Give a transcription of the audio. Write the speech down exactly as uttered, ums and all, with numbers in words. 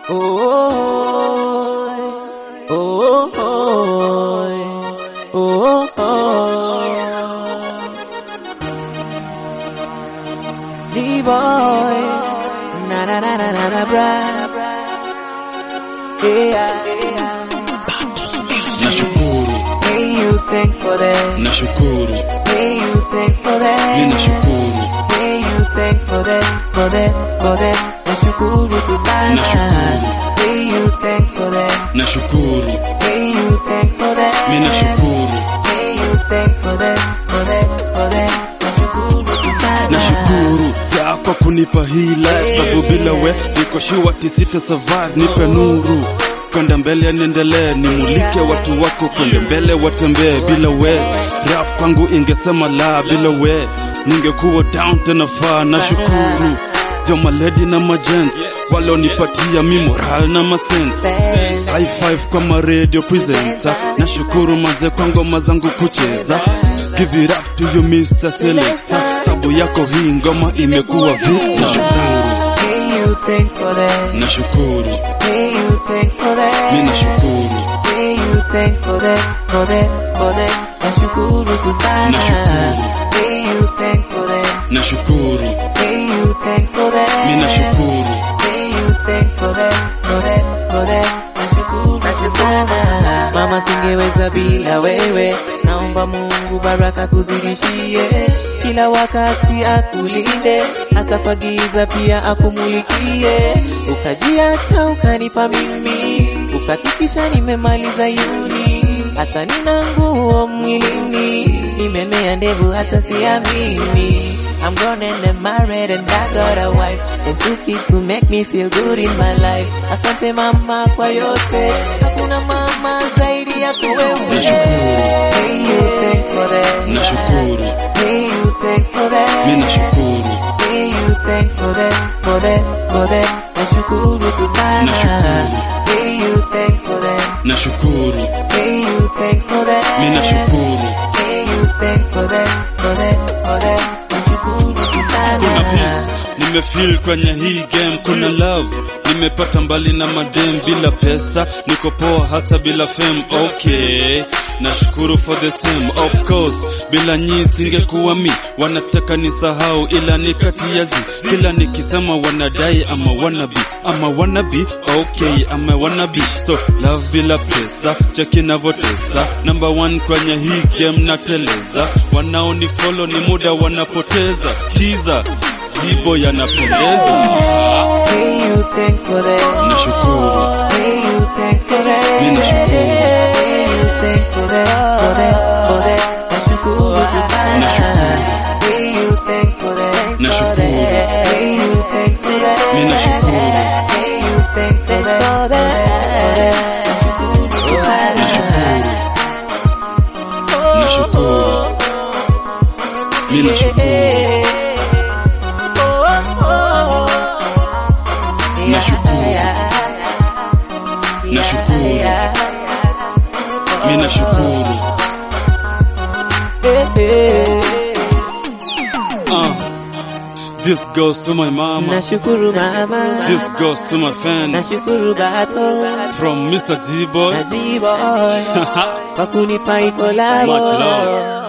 Oh, oh, oh, oh, oh. D-boy, na na na na na na bra. Yeah, yeah. Nashukuru, Hey, you thanks for that. nashukuru, Hey, you thanks for that. ninashukuru, Hey, you thanks for that, for that, for that. Nashukuru tu sana. Nashukuru. Hey, you thanks for that. nashukuru, Hey, you thanks for that. ninashukuru, Hey, you thanks for that, for that, for that. Nashukuru tu sana. nashukuru zako kunipa hii life, sababu bila we niko sure tisita survive. Nipe nuru kwenda mbele, niendelee, nimulike watu wako kwenda mbele, watembee bila we. Rap kwangu ingesema la, bila we ningekuwa down tena far. Nashukuru jo malady na magents walonipatia mi moral na masense. High five kwa ma radio presenter. Nashukuru maze kwa ngoma zangu kucheza. Give it up to you Mister Selector, sabu yako hii ngoma imekuwa vita. Nashukuru, Hey, you thanks for that. nashukuru, Hey, you thanks for that. mi nashukuru, Hey, you thanks for that, for that, for that. Nashukuru tu sana. Nashukuru. Hey, you thanks for that. nashukuru, Hey, you thanks for that. mi nashukuru, Hey, you thanks for that, for that, for that. Nashukuru tu sana. Mama, singeweza bila wewe. Naomba Mungu baraka kuzidishie, kila wakati akulinde, hata kwa giza pia akumulikie. Ukajiacha ukanipa mimi, ukahakikisha nimemaliza uni, hata nina nguo mwilini, nimemea ndevu hata siamini. I'm grown and I'm married and I got a wife and two kids to make me feel good in my life. Asante mama kwa yote, hakuna mama zaidi yako wewe. Hey, you thanks for that. nashukuru, Hey, you thanks for that. mi nashukuru, Hey, you thanks for that, for that, for that. Nashukuru tu sana. Nashukuru. Hey, you thanks for that. nashukuru, Hey, you thanks for that. mi nashukuru. Hey, you thanks for that, for that, for that. Nashukuru tu sana. Kuna peace nimefeel kwenye hii game, kuna love nimepata mbali na madem. Bila pesa niko poa hata bila fame. Okay, nashukuru for the same. Of course bila nyi singekuwa mi, wanataka nisahau ila ni kati ya zi. Kila nikisema wanadai ama wannabe, ama wannabe. Okay, ama wannabe. So love bila pesa, check inavotesa. Number one kwenye hii game nateleza. Wanaoni follow ni muda wanapoteza. Kiza jibo yanapendeza. Hey, you thanks for that. Nashukuru, Hey, you thanks for that. mi nashukuru, Hey, you thanks for that, for that, for that. Nashukuru tu sana. Nashukuru. Hey, you thanks for that. Nashukuru. Hey, you thanks for that. mi nashukuru, Hey, you thanks for that, for that. Nashukuru tu sana. nashukuru, mi nashukuru, Nashukuru. mi nashukuru. Uh, this goes to my mama, Nashukuru mama. this goes to my fans. Nashukuru bato. From Mister D-Boy. Najiboy. Kwa kunipa ikolabo. Much love.